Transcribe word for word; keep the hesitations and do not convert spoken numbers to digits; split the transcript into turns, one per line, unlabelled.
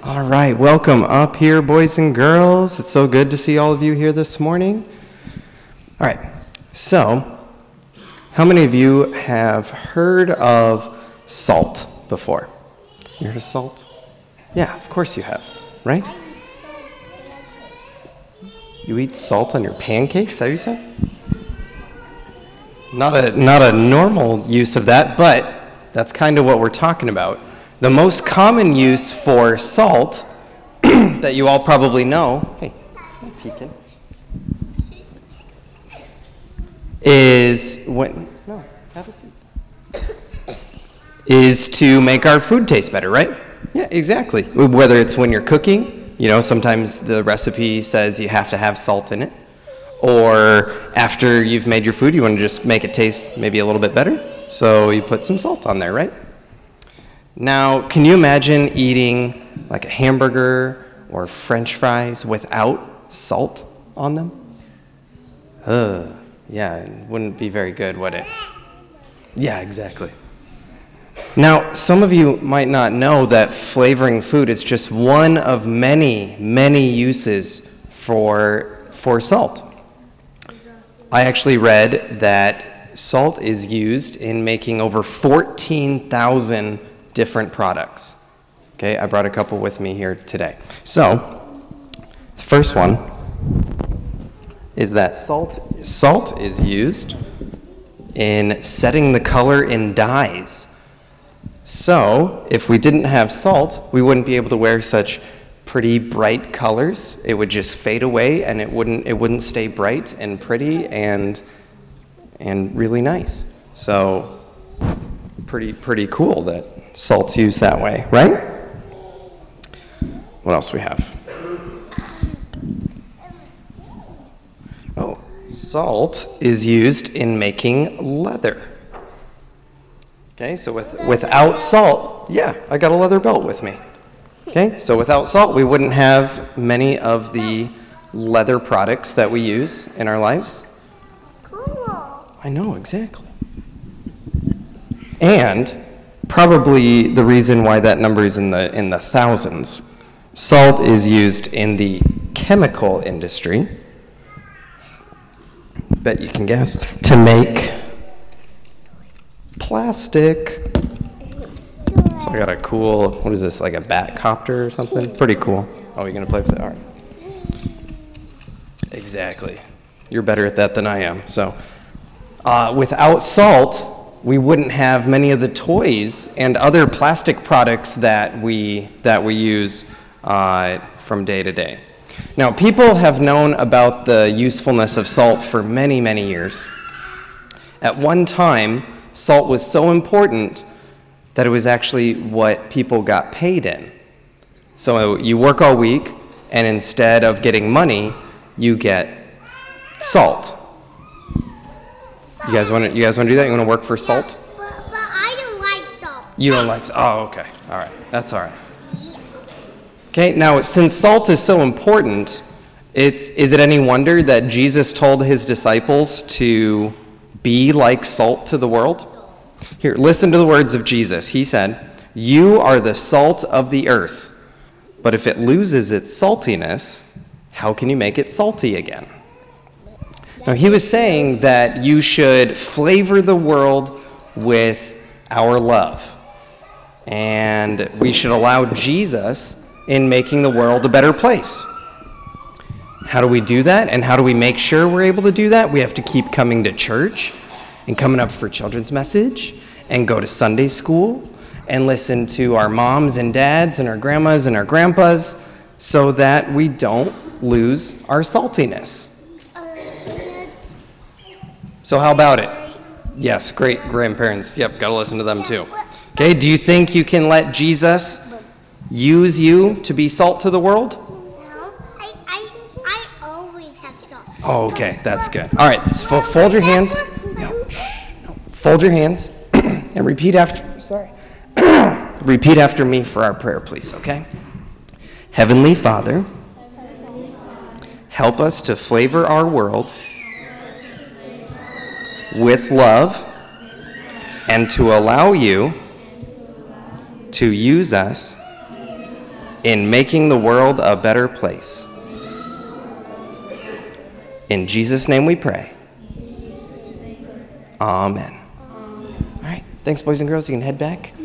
All right, welcome up here, boys and girls. It's so good to see all of you here this morning. All right, so how many of you have heard of salt before? You heard of salt? Yeah, of course you have, right? You eat salt on your pancakes, is that what you said? Not a, not a normal use of that, but that's kind of what we're talking about. The most common use for salt that you all probably know, hey, peeking, is when, no, have a seat, is to make our food taste better, right? Yeah, exactly. Whether it's when you're cooking, you know, sometimes the recipe says you have to have salt in it, or after you've made your food, you want to just make it taste maybe a little bit better, so you put some salt on there, right? Now, can you imagine eating like a hamburger or French fries without salt on them? Ugh, yeah, it wouldn't be very good, would it? Yeah, exactly. Now, some of you might not know that flavoring food is just one of many, many uses for, for salt. I actually read that salt is used in making over fourteen thousand different products. Okay, I brought a couple with me here today. So, the first one is that salt salt is used in setting the color in dyes. So, if we didn't have salt, we wouldn't be able to wear such pretty bright colors. It would just fade away and it wouldn't it wouldn't stay bright and pretty and and really nice. So, pretty pretty cool that salt's used that way, right? What else we have? Oh, salt is used in making leather. Okay, so with, without salt, yeah, I got a leather belt with me. Okay, so without salt, we wouldn't have many of the leather products that we use in our lives.
Cool.
I know, exactly. And probably the reason why that number is in the in the thousands. Salt is used in the chemical industry, bet you can guess, to make plastic. So I got a cool, what is this, like a bat copter or something? Pretty cool. Oh, you're going to play with it? All right. Exactly. You're better at that than I am. So uh, without salt, we wouldn't have many of the toys and other plastic products that we that we use uh, from day to day. Now, people have known about the usefulness of salt for many, many years. At one time, salt was so important that it was actually what people got paid in. So you work all week, and instead of getting money, you get salt. You guys want to? You guys want to do that? You want to work for salt?
But, but I don't like salt.
You don't like salt? Oh, okay. All right. That's all right. Okay. Now, since salt is so important, it's is it any wonder that Jesus told his disciples to be like salt to the world? Here, listen to the words of Jesus. He said, "You are the salt of the earth, but if it loses its saltiness, how can you make it salty again?" Now, he was saying that you should flavor the world with our love. And we should allow Jesus in making the world a better place. How do we do that? And how do we make sure we're able to do that? We have to keep coming to church and coming up for children's message and go to Sunday school and listen to our moms and dads and our grandmas and our grandpas so that we don't lose our saltiness. So how about it? Yes, great grandparents. Yep, got to listen to them too. Okay, do you think you can let Jesus use you to be salt to the world?
No, I, I, I always have salt.
Oh, okay, that's good. All right, so fold your hands. No, shh, no. Fold your hands and repeat after. Sorry. Repeat after me for our prayer, please. Okay. Heavenly Father, help us to flavor our world with love and to allow you to use us in making the world a better place. In Jesus' name we pray. Amen. All right. Thanks, boys and girls. You can head back.